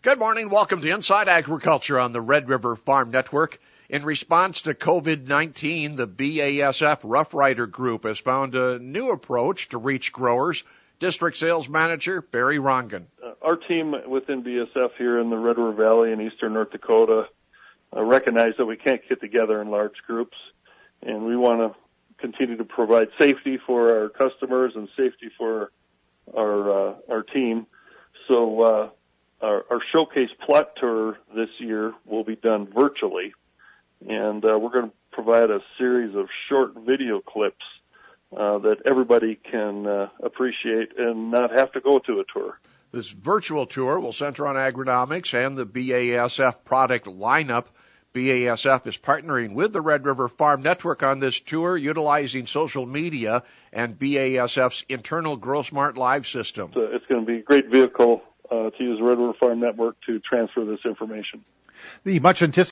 Good morning. Welcome to Inside Agriculture on the Red River Farm Network. In response to COVID-19, the BASF Rough Rider Group has found a new approach to reach growers. District Sales Manager Barry Rongen. Our team within BASF here in the Red River Valley in eastern North Dakota recognize that we can't get together in large groups, and we want to continue to provide safety for our customers and safety for our team. So our showcase plot tour this year will be done virtually, and we're going to provide a series of short video clips that everybody can appreciate and not have to go to a tour. This virtual tour will center on agronomics and the BASF product lineup. BASF is partnering with the Red River Farm Network on this tour, utilizing social media and BASF's internal GrowSmart Live system. So it's going to be a great vehicle to use the Red River Farm Network to transfer this information. The much anticipated